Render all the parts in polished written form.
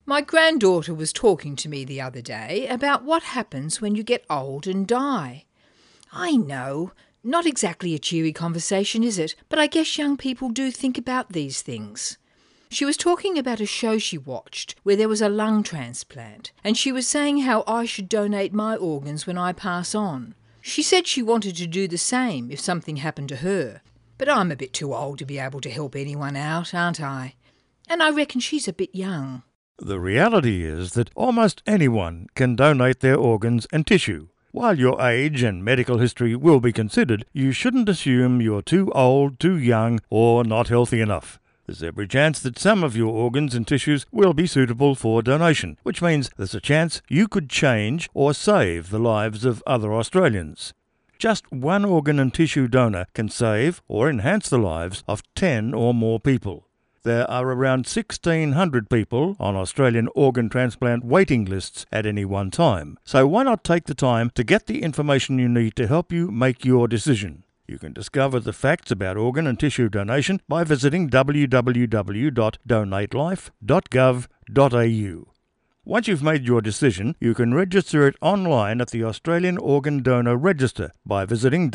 My granddaughter was talking to me the other day about what happens when you get old and die. I know, not exactly a cheery conversation, is it? But I guess young people do think about these things. She was talking about a show she watched where there was a lung transplant, and she was saying how I should donate my organs when I pass on. She said she wanted to do the same if something happened to her. But I'm a bit too old to be able to help anyone out, aren't I? And I reckon she's a bit young. The reality is that almost anyone can donate their organs and tissue. While your age and medical history will be considered, you shouldn't assume you're too old, too young, or not healthy enough. There's every chance that some of your organs and tissues will be suitable for donation, which means there's a chance you could change or save the lives of other Australians. Just one organ and tissue donor can save or enhance the lives of 10 or more people. There are around 1,600 people on Australian organ transplant waiting lists at any one time. So why not take the time to get the information you need to help you make your decision? You can discover the facts about organ and tissue donation by visiting www.donatelife.gov.au. Once you've made your decision, you can register it online at the Australian Organ Donor Register by visiting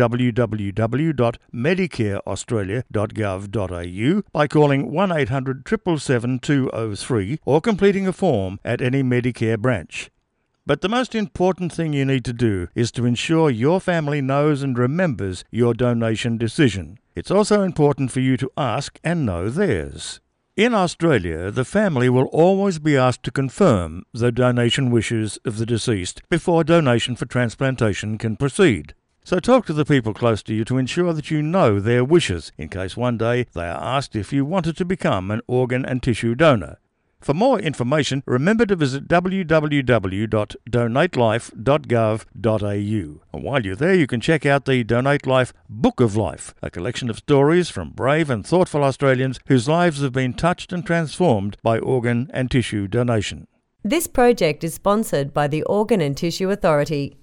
www.medicareaustralia.gov.au by calling 1800 777 203 or completing a form at any Medicare branch. But the most important thing you need to do is to ensure your family knows and remembers your donation decision. It's also important for you to ask and know theirs. In Australia, the family will always be asked to confirm the donation wishes of the deceased before donation for transplantation can proceed. So talk to the people close to you to ensure that you know their wishes, in case one day they are asked if you wanted to become an organ and tissue donor. For more information, remember to visit www.donatelife.gov.au. And while you're there, you can check out the Donate Life Book of Life, a collection of stories from brave and thoughtful Australians whose lives have been touched and transformed by organ and tissue donation. This project is sponsored by the Organ and Tissue Authority.